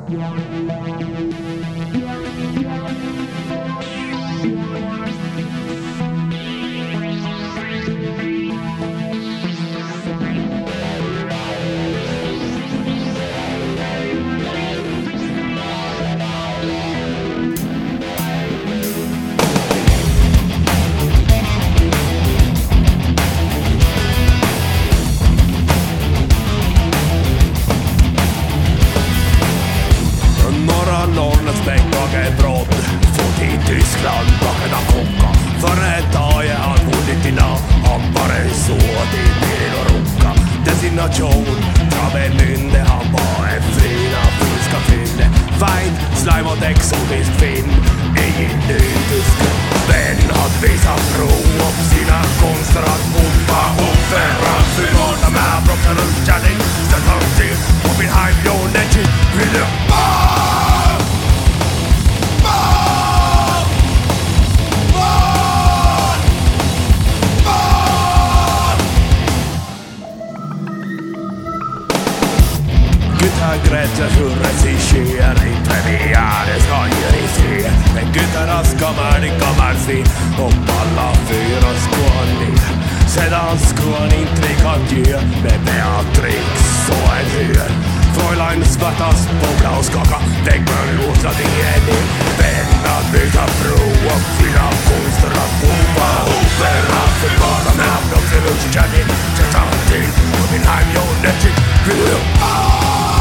Tyskland bakena kokka. Företag är allmodigt inna hampare så det blir och roka. Destination, Travemünde, han var en fina finska fylle. Wein, slime och exotisk film. Ingen ny tysk vän att visa prov upp sina konster att bomba opera. Förvårda med brotten och kärlek. Sätt upp till Oppenheim, Jonetti, vill Greta hur regisserar i premiären ska ju se. Men gutarnas kommer se och alla fyra skål ner. Sedan ska han inte kan ge med Beatrix och en hyr. Fräulein svettas på blåskaka, väggen låter det ner. Vän att byta bro och sina konster att bomba opera. Förvara med brotten och kärlek. Sätt allting på min heim, Jonetti.